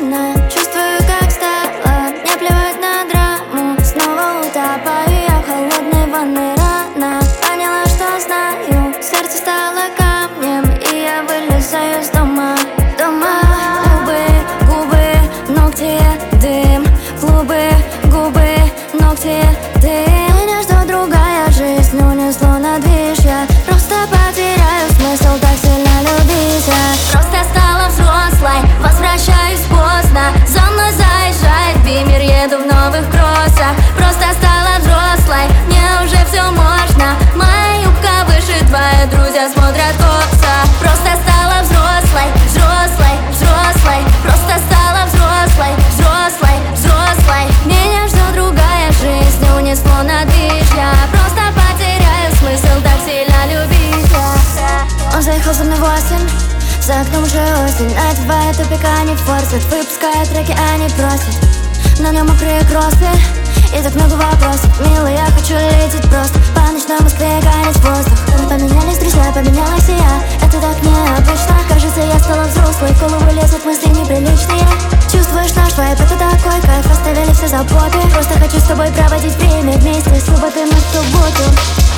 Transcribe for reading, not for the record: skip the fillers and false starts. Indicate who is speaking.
Speaker 1: рано. Чувствую, как стало не плевать на драму. Снова утопаю я в холодной ванной рано. Поняла, что знаю, сердце стало камнем, и я вылезаю из дома. Губы, ногти, дым. Клубы, губы, ногти, дым. Меня ждет другая жизнь, унесло на движ. Я просто потеряю смысл так сильно любить. Я просто стала взрослой, возвращаюсь поздно. За мной заезжает бимер, еду в новых кроссах. Просто стала взрослой, мне уже все можно. Моя юбка выше, твои друзья смотрят косо. Просто стала взрослой, взрослой, взрослой. Просто стала взрослой, взрослой, взрослой. Меня ждет другая жизнь, унесло на движ. Я просто потеряю смысл так сильно любить. Он заехал за мной 8, за окном уже осень. Надевает тупика, не форсит, выпускает треки, а не просит. На нем мокрые кроссы и так много вопросов. Милый, я хочу лететь просто по ночной Москве, гонять воздух. Мы поменялись, друзья, поменялась и я. Это так необычно. Кажется, я стала взрослой, в голову лезут мысли неприличные. Чувствуешь наш вайб, это такой кайф. Оставили все заботы, просто хочу с тобой проводить время вместе. С субботы на субботу.